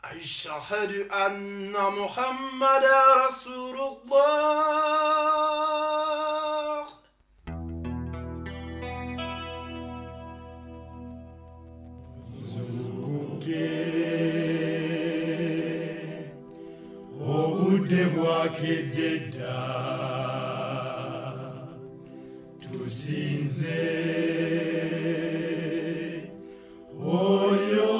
أشهد أن محمد رسول الله. Obude bwakedda tusinze oyo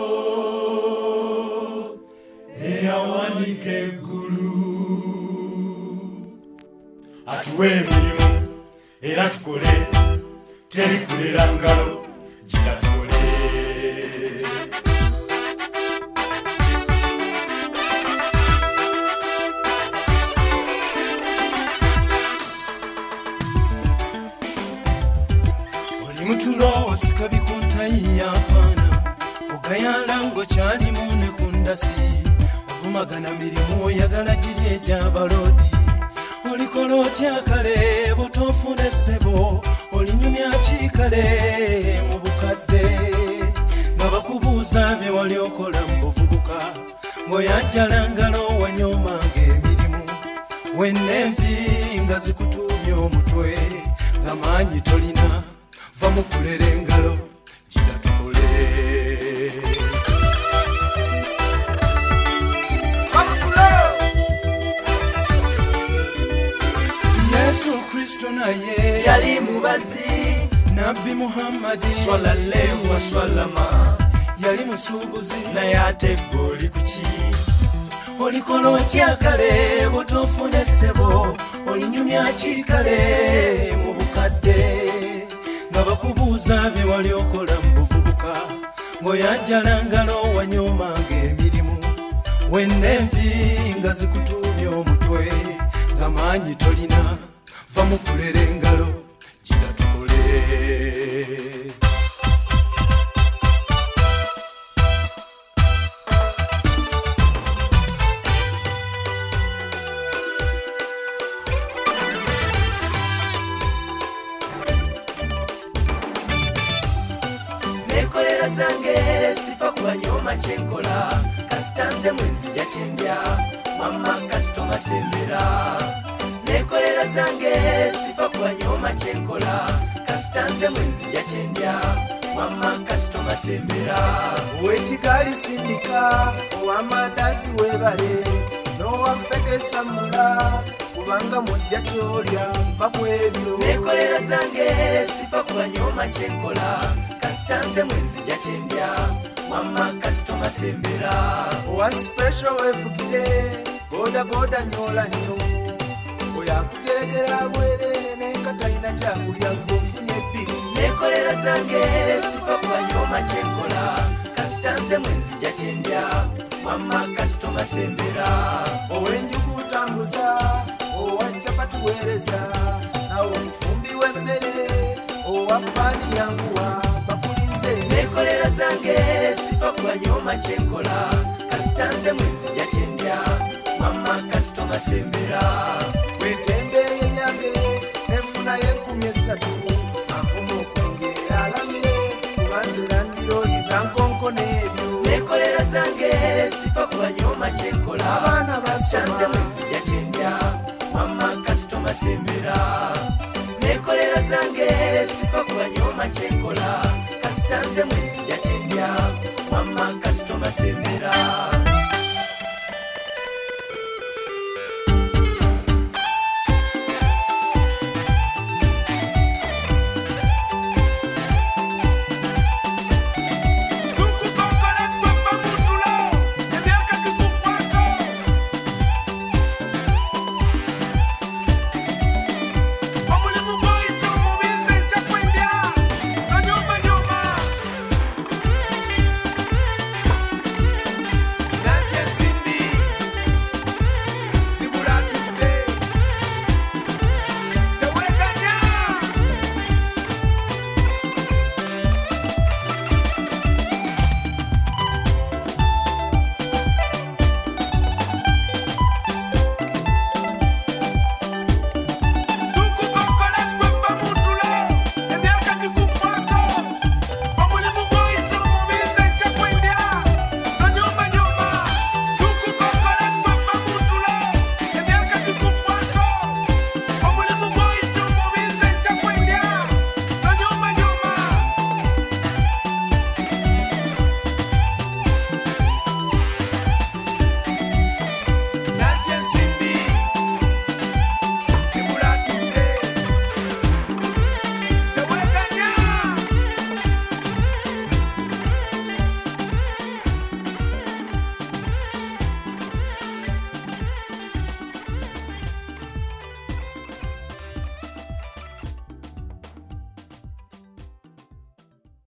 eyawanika eggulu atuwa emirimu era tukole teri kulera ngalo gira tukole. Mutulo sikabi kuntaiya pana ogayala ngo kyali mune kundasi ogumagana mirimu oyagala giri ejabalodi olikola otya kale butofune ssebo olinyumya kikale mu bukadde nga bakubuuza bye wali okola mu buvubuka ng'oyajjala ngalo wanyomanga emirimu wenenvi nga zikutuumya omutwe nga maanyi tolina vamukulere engalo gira tukole. Yesu Kristo naye yali mubazi, Nabbi Muhammadi sallallahu wasallama yali musuubuzi, naye ate oli kuki olikola otya kale butofune ssebo olinyumya kikale mu bukadde nga bakubuuza bye wali okola mu buvubuka ng'oyajjala ngalo wanyomanga emirimu wenenvi nga zikutuumya omutwe nga maanyi tolina vamukulera engalo gira tukole. Nekolera zange sifa kubanyoma kyenkola kasitanze mwenzija kyendya mama kasitoma sembera. Nekolera zange sifa kubanyoma kyenkola kasitanze mwenzija kyendya mama kasitoma sembera. Ow'ekigaali sindika ow'amandazi weebale n'owafegesa mula kubanga mujja kyolya va ku ebyo. Nekolera zange sifa kubanyoma kyenkola kasitanze mwenzija kyendya mama kasitoma sembera. Owa special wevugire boda boda nyola nnyo oyo akuterekera bwerere n'enkatalina kyakulya gwofunye ebbiri. Nekolera zange sifa kubanyoma kyenkola kasitanze mwenzija kyendya mama kasitoma sembera. Ow'enjugu tambuza owa capati weereza nawe omufumbi w'emmere owa paani yanguwa bakulinze. Nekolera zange sifa kubanyoma kyenkola kasitanze mwenzija kyendya mama kasitoma sembera. Bwentembeye nyange nefunayo 3,000 anvuma okwenjera alamye kubanzera ndiro nitankonko n'ebyo. Nekolera zange sifa kubanyoma kyenkola Abaana kasitanze basoma mwenzija kyendya mama kasitoma sembera. Nekolera zange sifa kubanyoma kyenkola kasitanze mwenzija kyendya mama kasitoma sembera.